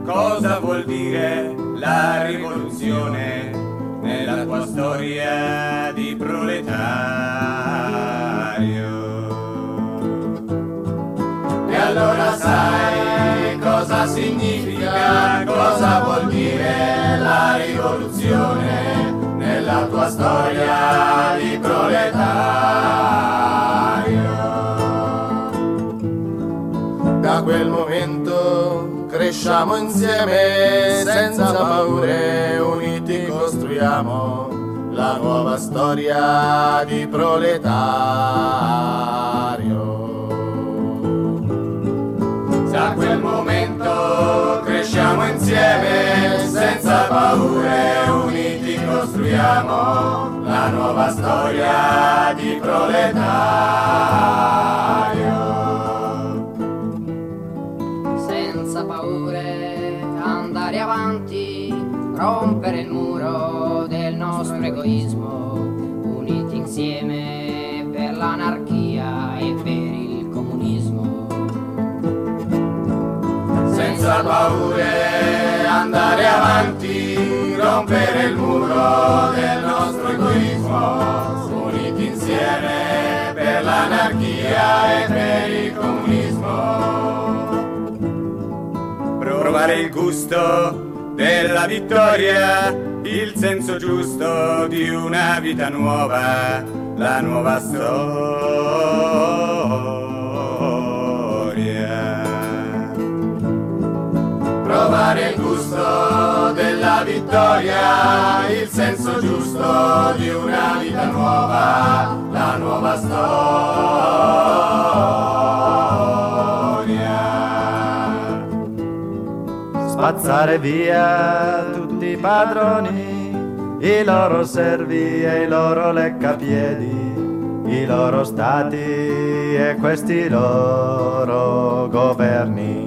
cosa vuol dire la rivoluzione nella tua storia di proletario. E allora sai cosa significa, cosa vuol dire la rivoluzione nella tua storia di proletario. Da quel momento cresciamo insieme, senza paure, uniti costruiamo la nuova storia di proletario. Da quel momento cresciamo insieme, senza paure, uniti costruiamo la nuova storia di proletario. Senza paure, andare avanti, rompere il muro del nostro egoismo, uniti insieme per l'anarchia e per il comunismo. Senza paure, andare avanti, rompere il muro del nostro egoismo, uniti insieme per l'anarchia e per il comunismo. Provare il gusto della vittoria, il senso giusto di una vita nuova, la nuova storia. Provare il gusto della vittoria, il senso giusto di una vita nuova, la nuova storia. Spazzare via tutti i padroni, i loro servi e i loro leccapiedi, i loro stati e questi loro governi.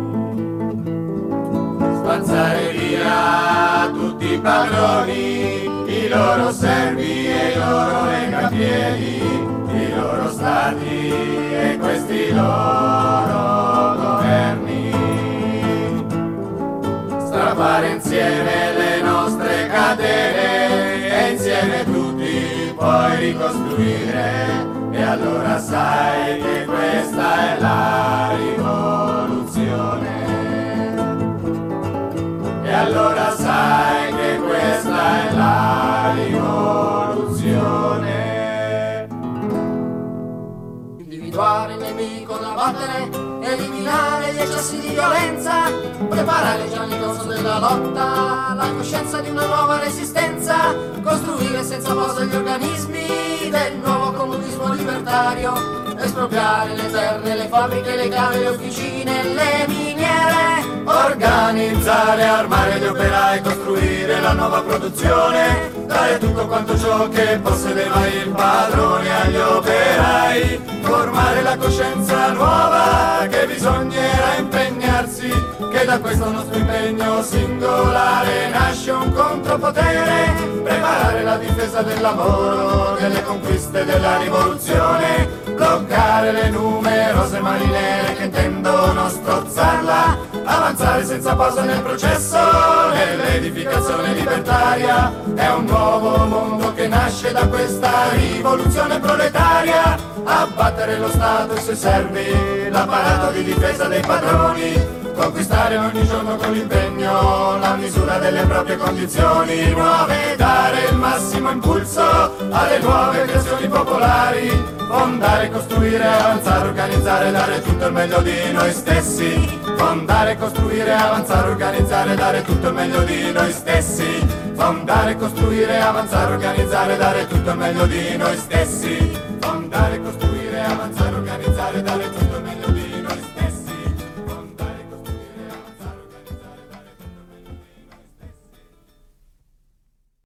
Spazzare via tutti i padroni, i loro servi e i loro leccapiedi, i loro stati e questi loro governi. Strappare insieme le nostre catene e insieme tutti poi ricostruire, e allora sai che questa è la rivoluzione. E allora sai che questa è la rivoluzione. Individuare il nemico da battere, eliminare gli eccessi di violenza, preparare il giorni corso della lotta, la coscienza di una nuova resistenza, costruire senza pausa gli organismi del nuovo comunismo libertario, espropriare le terre, le fabbriche, le cave, le officine, le miniere, organizzare, armare gli operai, costruire la nuova produzione, dare tutto quanto ciò che possedeva il padrone agli operai, formare la coscienza nuova che bisognerà impegnarsi, che da questo nostro impegno singolare nasce un contropotere, preparare la difesa del lavoro, delle conquiste della rivoluzione, bloccare le numerose mani nere che intendono strozzarla, avanzare senza pausa nel processo, nell'edificazione libertaria. È un nuovo mondo che nasce da questa rivoluzione proletaria, abbattere lo Stato e i suoi servi, l'apparato di difesa dei padroni, conquistare ogni giorno con l'impegno la misura delle proprie condizioni nuove, dare il massimo impulso alle nuove creazioni popolari, fondare, costruire, avanzare, organizzare, dare tutto il meglio di noi stessi, fondare, costruire, avanzare, organizzare, dare tutto il meglio di noi stessi, fondare, costruire, avanzare, organizzare, dare tutto il meglio di noi stessi, fondare, costruire, avanzare, organizzare, dare tutto